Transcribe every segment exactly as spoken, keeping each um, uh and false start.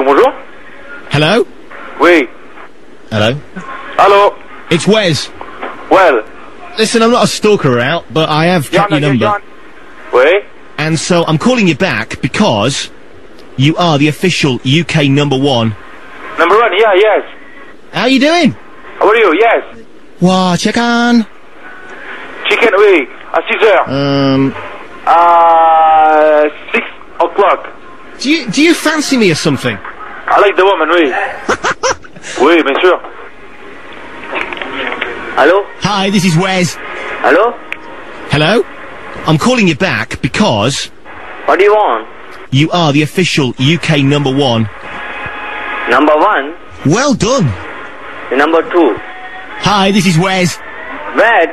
bonjour. Hello? Oui. Hello? Hello. It's Wes. Well. Listen, I'm not a stalker out, but I have tracked your number. John. Oui. And so I'm calling you back because you are the official U K number one. Number one, yeah, yes. How you doing? How are you? Yes. Wow, check on. Chicken, oui. À six heures. Um, Uh, six o'clock. do you, do you fancy me or something? I like the woman, oui. Oui, bien sûr. Hello? Hi, this is Wes. Hello? Hello? I'm calling you back because What do you want? you are the official U K number one. Number one? Well done. Number two? Hi, this is Wes. Red?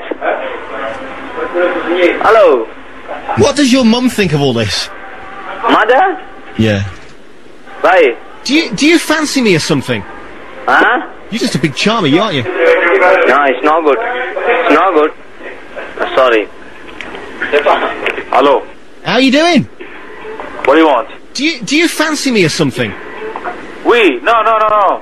Hello? What does your mum think of all this? Mother? Yeah. Why? Do you, do you fancy me or something? Huh? You're just a big charmer, you aren't you? No, it's not good. It's not good. Uh, sorry. Hello? How you doing? What do you want? Do you, do you fancy me or something? Oui, no, no, no, no.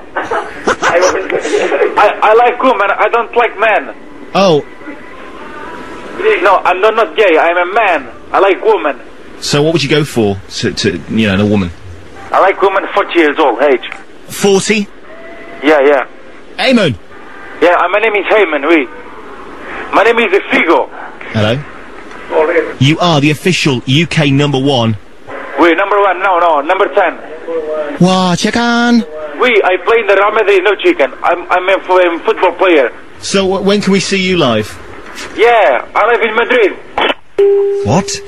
I, I like women, I don't like men. Oh, No, I'm not, not gay, I'm a man. I like women. so what would you go for to, to you know, in a woman? I like women forty years old, age. forty? Yeah, yeah. Eamon! Yeah, uh, my name is Heyman, oui. My name is Figo. Hello? You are the official U K number one. Oui, number one, no, no, number ten. Wow, check on. Oui, I play in the Real Madrid, no chicken. I'm, I'm a, f- a football player. So w when can we see you live? Yeah, I live in Madrid. What?